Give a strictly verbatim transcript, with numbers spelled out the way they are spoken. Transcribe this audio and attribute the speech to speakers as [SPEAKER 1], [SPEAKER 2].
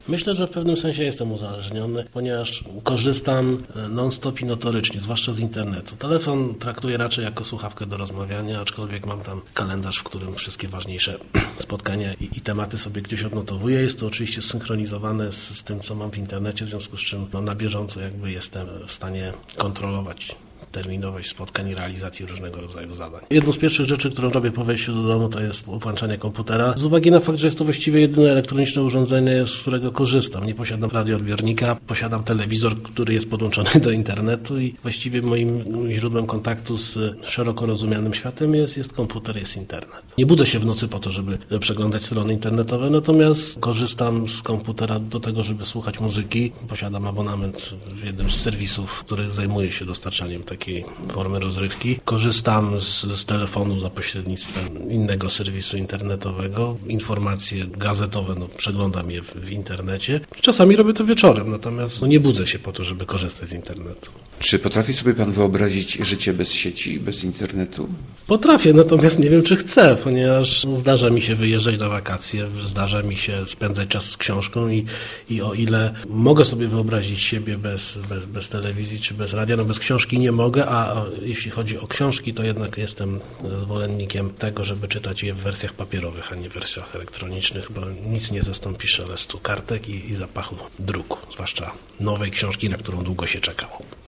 [SPEAKER 1] Myślę, że w pewnym sensie jestem uzależniony, ponieważ korzystam non-stop i notorycznie, zwłaszcza z internetu. Telefon traktuję raczej jako słuchawkę do rozmawiania, aczkolwiek mam tam kalendarz, w którym wszystkie ważniejsze spotkania i, i tematy sobie gdzieś odnotowuję. Jest to oczywiście zsynchronizowane z, z tym, co mam w internecie, w związku z czym no, na bieżąco jakby jestem w stanie kontrolować terminowość spotkań i realizacji różnego rodzaju zadań. Jedną z pierwszych rzeczy, którą robię po wejściu do domu, to jest włączanie komputera. Z uwagi na fakt, że jest to właściwie jedyne elektroniczne urządzenie, z którego korzystam. Nie posiadam radioodbiornika, posiadam telewizor, który jest podłączony do internetu i właściwie moim źródłem kontaktu z szeroko rozumianym światem jest, jest komputer, jest internet. Nie budzę się w nocy po to, żeby przeglądać strony internetowe, natomiast korzystam z komputera do tego, żeby słuchać muzyki. Posiadam abonament w jednym z serwisów, który zajmuje się dostarczaniem takiej formy rozrywki. Korzystam z, z telefonu za pośrednictwem innego serwisu internetowego. Informacje gazetowe, no, przeglądam je w, w internecie. Czasami robię to wieczorem, natomiast no, nie budzę się po to, żeby korzystać z internetu.
[SPEAKER 2] Czy potrafi sobie pan wyobrazić życie bez sieci, bez internetu?
[SPEAKER 1] Potrafię, natomiast nie wiem, czy chcę, ponieważ zdarza mi się wyjeżdżać na wakacje, zdarza mi się spędzać czas z książką i, i o ile mogę sobie wyobrazić siebie bez, bez, bez telewizji czy bez radia, no bez książki nie mogę, a jeśli chodzi o książki, to jednak jestem zwolennikiem tego, żeby czytać je w wersjach papierowych, a nie w wersjach elektronicznych, bo nic nie zastąpi szelestu kartek i, i zapachu druku, zwłaszcza nowej książki, na którą długo się czekało.